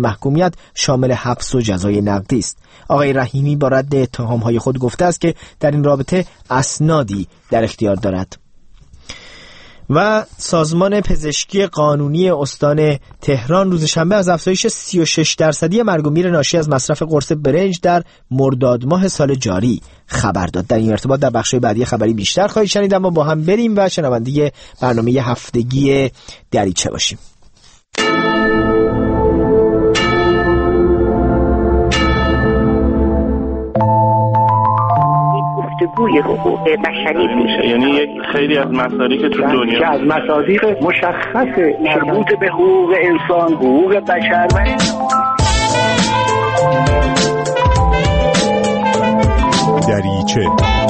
محکومیت شامل حبس و جزای نقدی است. آقای رحیمی با رد اتهام‌های خود گفته است که در این رابطه اسنادی در اختیار دارد. و سازمان پزشکی قانونی استان تهران روز شنبه از افزایش 36% مرگ و میر ناشی از مصرف قرص برنج در مرداد ماه سال جاری خبر داد. در این ارتباط در بخش بعدی خبری بیشتر خواهید شنید، اما با هم بریم و شنونده برنامه هفتگی دریچه باشیم. گفتگوی حقوق بشری میشه، یعنی یک خیلی از مصادیق تو دنیا که از مصادیق مشخص مربوط به حقوق انسان، حقوق بشر دریچه.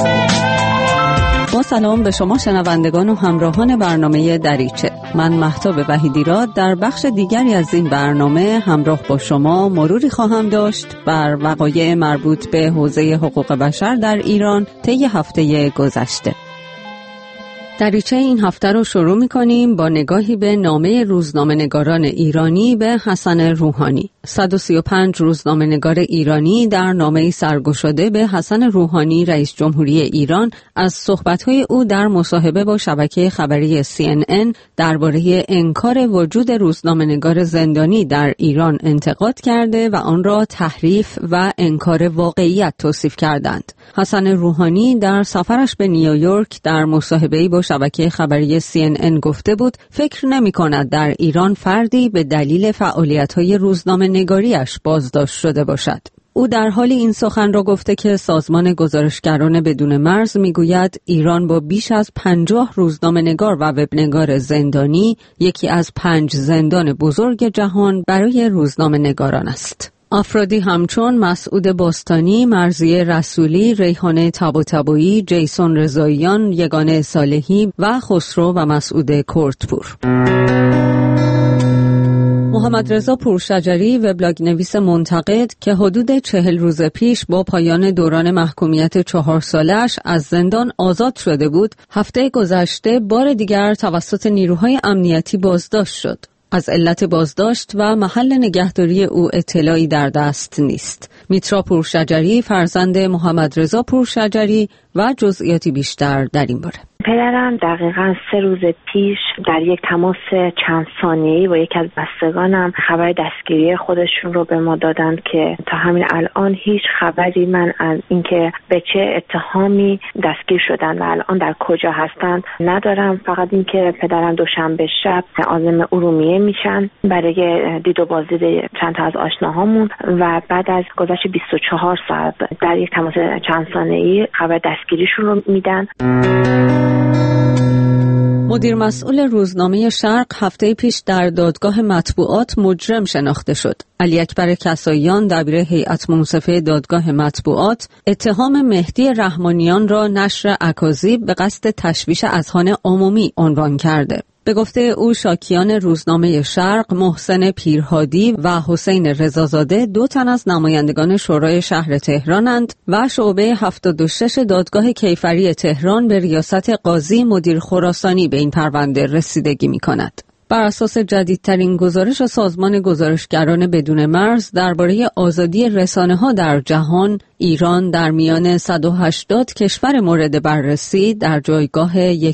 با سلام به شما شنوندگان و همراهان برنامه دریچه. من مهتاب وحیدی‌راد در بخش دیگری از این برنامه همراه با شما مروری خواهم داشت بر وقایع مربوط به حوزه حقوق بشر در ایران طی هفته گذشته. دریچه این هفته رو شروع می‌کنیم با نگاهی به نامه روزنامه‌نگاران ایرانی به حسن روحانی. 135 روزنامه‌نگار ایرانی در نامه‌ای سرگشاده به حسن روحانی رئیس جمهوری ایران از صحبت‌های او در مصاحبه با شبکه خبری CNN درباره انکار وجود روزنامه‌نگار زندانی در ایران انتقاد کرده و آن را تحریف و انکار واقعیت توصیف کردند. حسن روحانی در سفرش به نیویورک در مصاحبه‌ای با شبکه خبری CNN گفته بود فکر نمی‌کند در ایران فردی به دلیل فعالیت‌های روزنامه‌نگاری‌اش بازداشت شده باشد. او در حال این سخن را گفته که سازمان گزارشگران بدون مرز میگوید ایران با بیش از 50 روزنامه‌نگار و وبنگار زندانی یکی از 5 زندان بزرگ جهان برای روزنامه‌نگاران است. افرادی همچون مسعود باستانی، مرضیه رسولی، ریحانه طباطبایی، جیسون رضاییان، یگانه صالحی و خسرو و مسعود کردپور. محمد رضا پورشجری وبلاگ نویس منتقد که حدود 40 روز پیش با پایان دوران محکومیت 4 سالش از زندان آزاد شده بود، هفته گذشته بار دیگر توسط نیروهای امنیتی بازداشت شد. از علت بازداشت و محل نگهداری او اطلاعی در دست نیست. میترا پورشجری فرزند محمد رضا پورشجری و جزئیاتی بیشتر در این باره. پدرم دقیقاً 3 روز پیش در یک تماس چند ثانیه‌ای با یکی از بستگانم خبر دستگیری خودشون رو به ما دادند که تا همین الان هیچ خبری من از اینکه به چه اتهامی دستگیر شدن و الان در کجا هستند ندارم. فقط اینکه پدرم دوشنبه شب عازم ارومیه میشن برای دید و بازدید چند تا از آشناهامون و بعد از گذشت 24 ساعت در یک تماس چند ثانیه‌ای خبر دستگیریشون رو میدن. مدیر مسئول روزنامه شرق هفته پیش در دادگاه مطبوعات مجرم شناخته شد. علی اکبر کساییان دبیر هیئت منصفه دادگاه مطبوعات اتهام مهدی رحمانیان را نشر اکاذیب به قصد تشویش اذهان عمومی عنوان کرده. به گفته او شاکیان روزنامه شرق محسن پیرهادی و حسین رضازاده 2 تن از نمایندگان شورای شهر تهرانند و شعبه 76 دادگاه کیفری تهران به ریاست قاضی مدیر خراسانی به این پرونده رسیدگی می‌کند. بر اساس جدیدترین گزارش سازمان گزارشگران بدون مرز درباره آزادی رسانه‌ها در جهان، ایران در میان 180 کشور مورد بررسی در جایگاه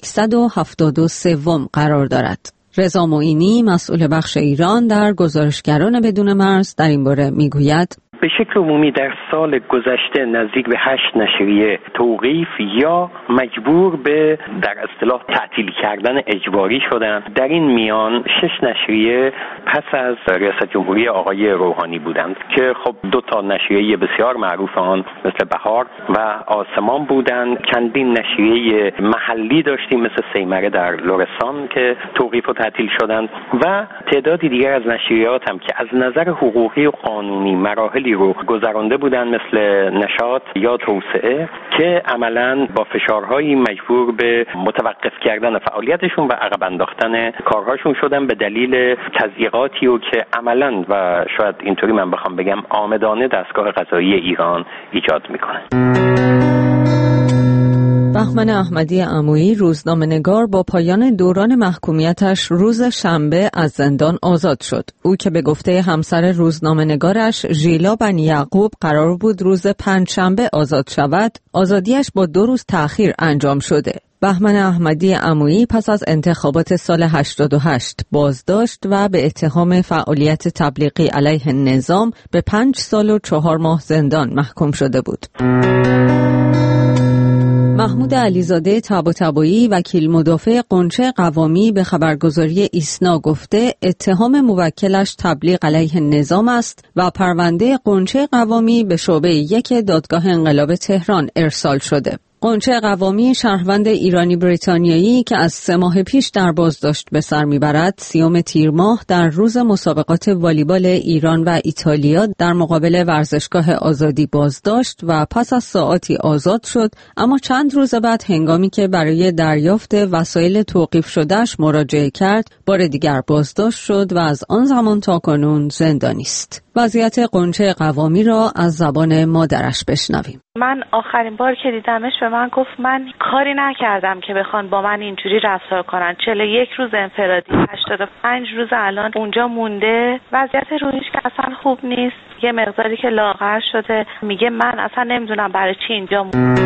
173 قرار دارد. رضا معینی مسئول بخش ایران در گزارشگران بدون مرز در این باره میگوید به شکل عمومی در سال گذشته نزدیک به 8 نشریه توقیف یا مجبور به در اصطلاح تعطیل کردن اجباری شدند. در این میان 6 نشریه پس از ریاست جمهوری آقای روحانی بودند که خب 2 تا نشریه بسیار معروف آن مثل بهار و آسمان بودند. چندین نشریه محلی داشتیم مثل سیمره در لرستان که توقیف و تعطیل شدند و تعدادی دیگر از نشریات هم که از نظر حقوقی و قانونی مراحلی رو گذرانده بودن مثل نشاط یا توسعه که عملاً با فشارهایی مجبور به متوقف کردن فعالیتشون و عقب انداختن کارهاشون شدن به دلیل تضییقاتی و که عملاً و شاید اینطوری من بخوام بگم عامدانه دستگاه قضایی ایران ایجاد میکنه. بهمن احمدی عمویی روزنامه‌نگار با پایان دوران محکومیتش روز شنبه از زندان آزاد شد. او که به گفته همسر روزنامه‌نگارش ژیلا بنی یعقوب قرار بود روز پنجشنبه آزاد شود، آزادیش با 2 روز تأخیر انجام شده. بهمن احمدی عمویی پس از انتخابات سال 88 بازداشت و به اتهام فعالیت تبلیغی علیه نظام به 5 سال و 4 ماه زندان محکوم شده بود. محمود علیزاده طباطبایی وکیل مدافع قنچه قوامی به خبرگزاری ایسنا گفته اتهام موکلش تبلیغ علیه نظام است و پرونده قنچه قوامی به شعبه 1 دادگاه انقلاب تهران ارسال شده. قنچه قوامی شهروند ایرانی بریتانیایی که از 3 ماه پیش در بازداشت به سر میبرد 30 تیر ماه در روز مسابقات والیبال ایران و ایتالیا در مقابل ورزشگاه آزادی بازداشت و پس از ساعاتی آزاد شد، اما چند روز بعد هنگامی که برای دریافت وسایل توقیف شدهش مراجعه کرد بار دیگر بازداشت شد و از آن زمان تا کنون زندانی است. وضعیت قنچه قوامی را از زبان مادرش بشنویم. من آخرین بار که دیدمش به من گفت من کاری نکردم که بخوان با من اینجوری رفتار کنن. 41 روز انفرادی، 85 روز الان اونجا مونده. وضعیت روحیش که اصلا خوب نیست. یه مقداری که لاغر شده. میگه من اصلا نمیدونم برای چی اینجا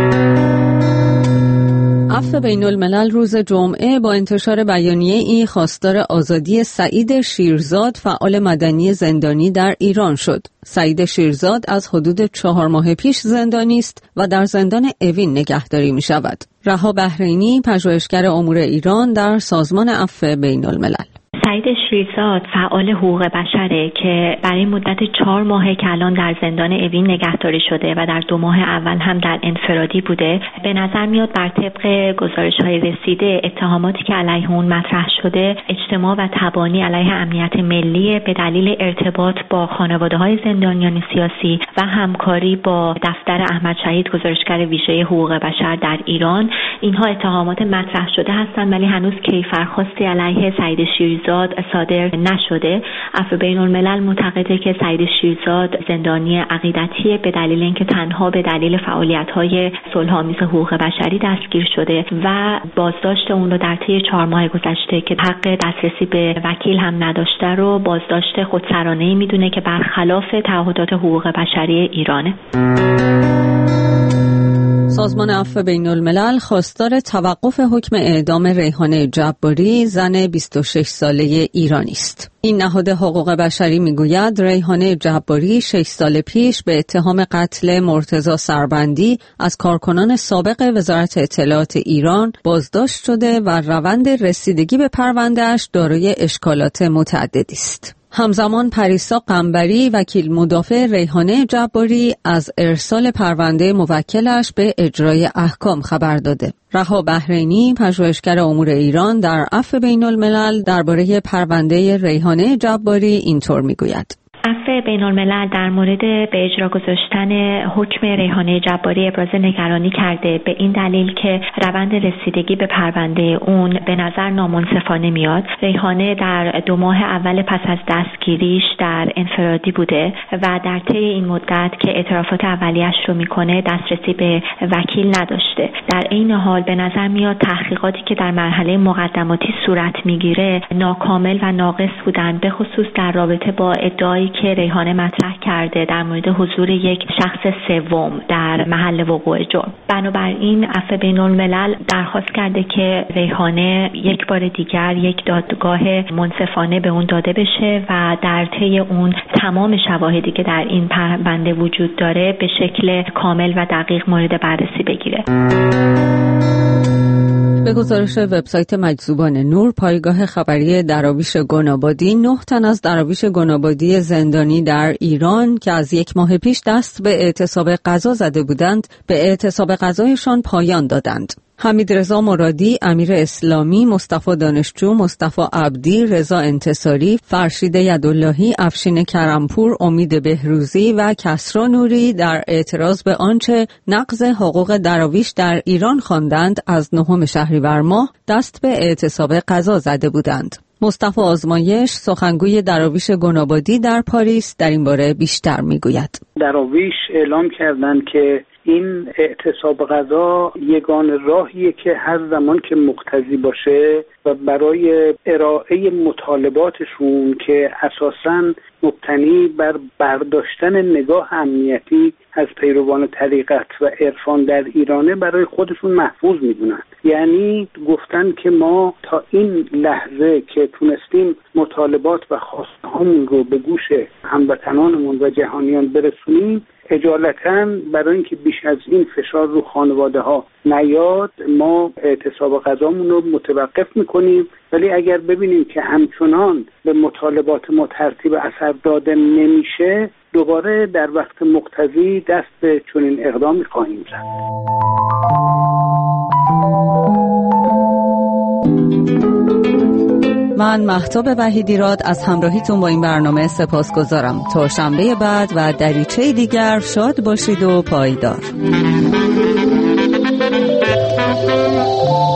عفو بین الملل روز جمعه با انتشار بیانیه ای خواستار آزادی سعید شیرزاد فعال مدنی زندانی در ایران شد. سعید شیرزاد از حدود 4 ماه پیش زندانی است و در زندان اوین نگهداری می شود. رها بحرینی پژوهشگر امور ایران در سازمان عفو بین الملل. سعید شیرزاد فعال حقوق بشره که برای مدت 4 ماهه که الان در زندان اوین نگهداری شده و در 2 ماه اول هم در انفرادی بوده. به نظر میاد بر طبق گزارش‌های رسیده اتهاماتی که علیه اون مطرح شده اجتماع و تبانی علیه امنیت ملی به دلیل ارتباط با خانواده‌های زندانیان سیاسی و همکاری با دفتر احمد شهید گزارشگر ویژه حقوق بشر در ایران. اینها اتهامات مطرح شده هستند ولی هنوز کیفرخواستی علیه سعید شیرزاد صادر نشده. عفو بین الملل معتقده که سعید شیرزاد زندانی عقیدتیه به دلیل اینکه تنها به دلیل فعالیت‌های صلح‌آمیز حقوق بشری دستگیر شده و بازداشت اون رو در طی 4 ماه گذشته که حق دسترسی به وکیل هم نداشته رو بازداشت خودسرانه‌ای میدونه که برخلاف تعهدات حقوق بشری ایرانه. سازمان عفو بین الملل خواستار توقف حکم اعدام ریحانه جباری زن 26 ساله ایرانی است. این نهاد حقوق بشری میگوید ریحانه جباری 6 سال پیش به اتهام قتل مرتضی سربندی از کارکنان سابق وزارت اطلاعات ایران بازداشت شده و روند رسیدگی به پرونده‌اش دارای اشکالات متعددی است. همزمان پریسا قنبری وکیل مدافع ریحانه جباری از ارسال پرونده موکلش به اجرای احکام خبر داده. رها بحرینی پژوهشگر امور ایران در عفو بین الملل درباره پرونده ریحانه جباری اینطور میگوید. عفو بین الملل در مورد به اجرا گذاشتن حکم ریحانه جباری ابراز نگرانی کرده به این دلیل که روند رسیدگی به پرونده اون به نظر نامنصفانه میاد. ریحانه در 2 ماه اول پس از دستگیریش در انفرادی بوده و در طی این مدت که اعترافات اولیه‌اش رو میکنه دسترسی به وکیل نداشته. در این حال به نظر میاد تحقیقاتی که در مرحله مقدماتی صورت میگیره ناکامل و ناقص بودن، به خصوص در رابطه با ادعایی که ریحانه مطرح کرده در مورد حضور یک شخص سوم در محل وقوع جرم. بنابراین عفو بین الملل درخواست کرده که ریحانه یک بار دیگر یک دادگاه منصفانه به اون داده بشه و در طی اون تمام شواهدی که در این پرونده وجود داره به شکل کامل و دقیق مورد بررسی بگیره. به گزارش وبسایت مجذوبان نور، پایگاه خبری دراویش گنابادی 9 تن از دراویش گنابادی زندانی در ایران که از 1 ماه پیش دست به اعتصاب غذا زده بودند، به اعتصاب غذایشان پایان دادند. حمیدرضا مرادی، امیر اسلامی، مصطفی دانشجو، مصطفی عبدی، رضا انتصاری، فرشید یداللهی، افشین کرمپور، امید بهروزی و کسرا نوری در اعتراض به آنچه نقض حقوق دراویش در ایران خواندند از 9 شهریور ماه دست به اعتصاب غذا زده بودند. مصطفی آزمایش، سخنگوی دراویش گنابادی در پاریس، در این باره بیشتر میگوید. دراویش اعلام کردند که این اعتصاب غذا یگانه راهیه که هر زمان که مقتضی باشه و برای ارائه مطالباتشون که اساساً مبتنی بر برداشتن نگاه امنیتی از پیروان طریقت و عرفان در ایرانه برای خودشون محفوظ میدونن. یعنی گفتن که ما تا این لحظه که تونستیم مطالبات و خواسته هامون رو به گوش هموطنانمون و جهانیان برسونیم، اجالتاً برای اینکه بیش از این فشار رو خانواده ها نیاد ما اعتصاب غذامون رو متوقف میکنیم. ولی اگر ببینیم که همچنان به مطالبات ما ترتیب اثر داده نمیشه، دوباره در وقت مقتضی دست به چنین اقدامی خواهیم زد. من مهتاب وحیدیراد از همراهیتون با این برنامه سپاسگزارم. تا شنبه بعد و دریچه دیگر شاد باشید و پایدار.